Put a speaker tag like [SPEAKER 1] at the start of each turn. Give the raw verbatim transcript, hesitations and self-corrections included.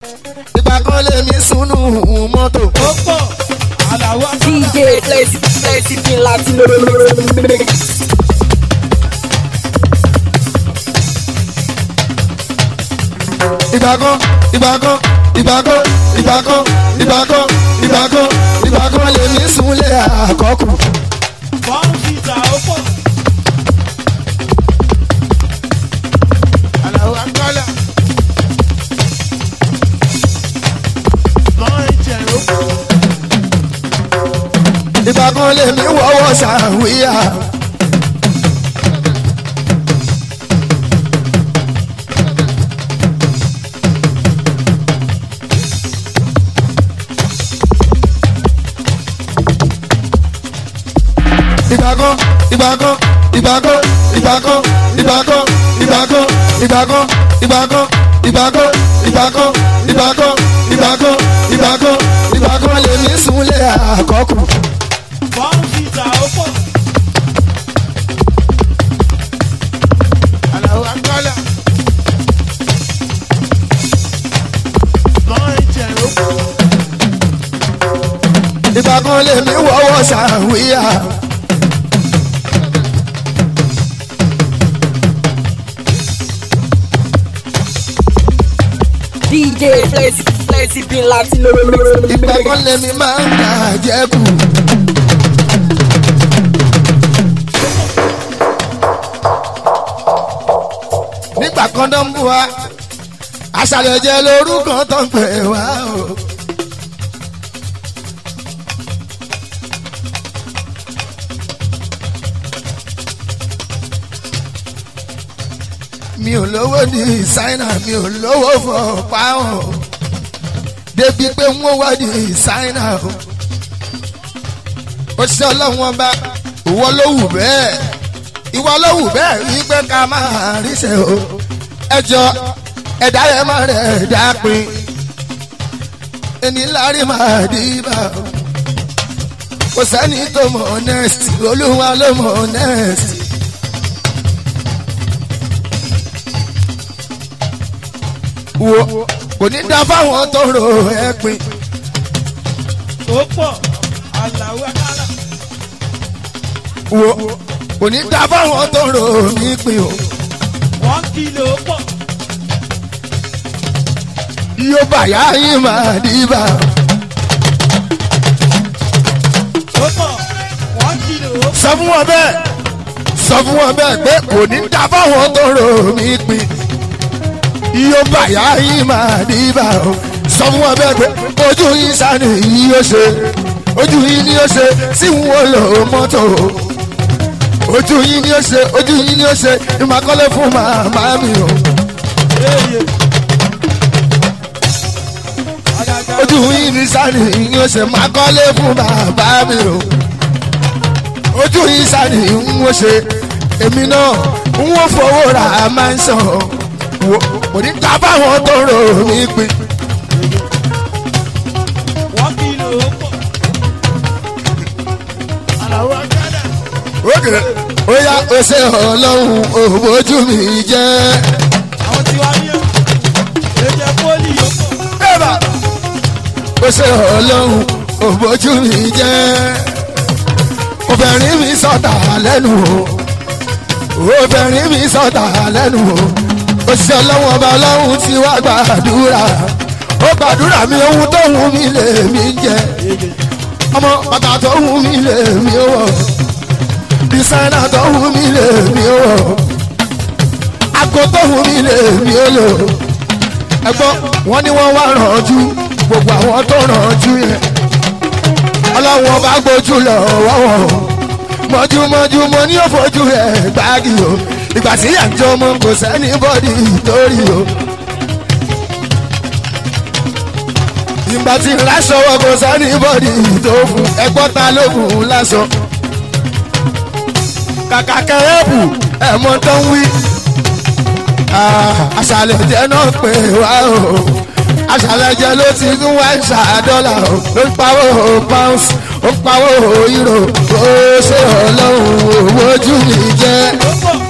[SPEAKER 1] ìgbà kan lè mí sunu mọ́tò.
[SPEAKER 2] ó pọ̀ àlàó
[SPEAKER 3] D J Flexi Flexi bí láti lọ.
[SPEAKER 1] ìgbà kan ìgbà kan ìgbà kan ìgbà kan ìgbà kan ìgbà kan ìgbà kan lè mí sunlé àkọ́kù.
[SPEAKER 2] bọ́ọ̀n fìtà ó pọ̀ àlàó àgbàlá bọ́ọ̀n ẹ̀jẹ̀ ó pọ̀
[SPEAKER 1] ìgbà kan lè mí wọ́wọ́ sàwíyà. ìgbàkan ìgbàkan ìgbàkan ìgbàkan ìgbàkan ìgbàkan ìgbàkan ìgbàkan ìgbàkan ìgbàkan ìgbàkan ìgbàkan ìgbàkan ìgbàkan lè mí sunlé àkọ́kù.
[SPEAKER 2] bọ́ọ̀n fìtà ó pọ̀ àlàó àgbàlá bọ́ọ̀n ẹ̀jẹ̀ ó pọ̀
[SPEAKER 1] ìgbàkan lè mí wọ́wọ́ sàwíyà.
[SPEAKER 3] D J Flexi Flexi bí láti lọ.
[SPEAKER 1] ìgbàkan lè mí máa ń dà jẹ́kù. nígbà kan tó ń bú wa àṣàlẹ̀ jẹ́ lórúkọ tó ń pè wá o. mi ò lówó ní ṣáínà mi ò lówó fọ páwọn débi pé wọ́n wá ní ṣáínà o. ó ṣe ọlọ́run ọba ìwọ ló wù bẹ́ẹ̀ ìwọ ló wù bẹ́ẹ̀ rí pé ká máa ríṣẹ́ o. ẹjọ́ ẹ̀dá rẹ̀ máa rẹ̀ dápin ẹni lárí máa dìbà o. kò sẹ́ni tó mọ̀ honest olúwa ló mọ̀ honest. wo kò ní dá fáwọn tó ro ẹ̀pin.
[SPEAKER 2] ó pọ̀ àlàó àgbàlá
[SPEAKER 1] wo kò ní dá fáwọn tó ro mí pin o.
[SPEAKER 2] one kilo ó pọ̀
[SPEAKER 1] yóò bàyá yín máa dìbà.
[SPEAKER 2] ó pọ̀ one kilo ó pọ̀
[SPEAKER 1] sọ fún wọn bẹ́ẹ̀ sọ fún wọn bẹ́ẹ̀ pé kò ní dá fáwọn tó ro mí pin. yóò bàyá yín máa dìbà o. sọ fún wọn bẹ́ẹ̀ pé ojú yín sani yìí yóò ṣe ojú yín ni yóò ṣe sí wọn lò mọ́tò. ojú yín ni yóò ṣe ojú yín ni yóò ṣe ìmàkọ́lé fún màmá mi o.
[SPEAKER 2] Eye. Àgàgà
[SPEAKER 1] ojú yín ni sani yóò ṣe ìmàkọ́lé fún bàbá mi o. ojú yín sani ń wọ́n ṣe èmi náà ń wọ́n fowó ra máa ń sàn kò ní ta báwọn tó rò mí pin.
[SPEAKER 2] one kilo ó pọ̀ àlàó àgbàlá
[SPEAKER 1] ókè ó yá ó ṣe ọlọ́run òbójú mi jẹ́.
[SPEAKER 2] àwọn tí wàá yẹ èdè pólì ó pọ̀
[SPEAKER 1] bẹ́ẹ̀ba ó ṣe ọlọ́run òbójú mi jẹ́. obìnrin mi sọ̀tà lẹ́nu o obìnrin mi sọ̀tà lẹ́nu o. ó ṣe ọlọ́run ọba ọlọ́run tí wàá gbàdúrà ó gbàdúrà mi ohun tó wù mí lè mí jẹ ọmọ bàtà tó wù mí lè mí wọ̀ dísáínà tó wù mí lè mí wọ̀ àgọ́ tó wù mí lè mí lò ẹ̀gbọ́n wọn ni wọ́n wá rànjú gbogbo àwọn tó rànjú yẹn ọlọ́run ọba gbójú lọ wọ́wọ́ mọ́júmọ́jú mo ní òfojú rẹ̀ gbági o ìgbà tí àjọ ọmọ kò sẹ́ni bọ́dì torí o. ìgbà tí lásọwọ́ kò sẹ́ni bọ́dì tó fún ẹgbọ́n ta ló fún un lásọ. kàkà kẹrẹ́bù ẹ̀mọ́ tó ń wí. àṣàlẹ̀ jẹ́ náà pé wá o àṣàlẹ̀ jẹ́ ló ti ń wá ìṣà dọ́là o ló ń pawó pounds ó ń pawó euro ó ṣe ọlọ́run owó ojú mi jẹ́.
[SPEAKER 2] ó pọ̀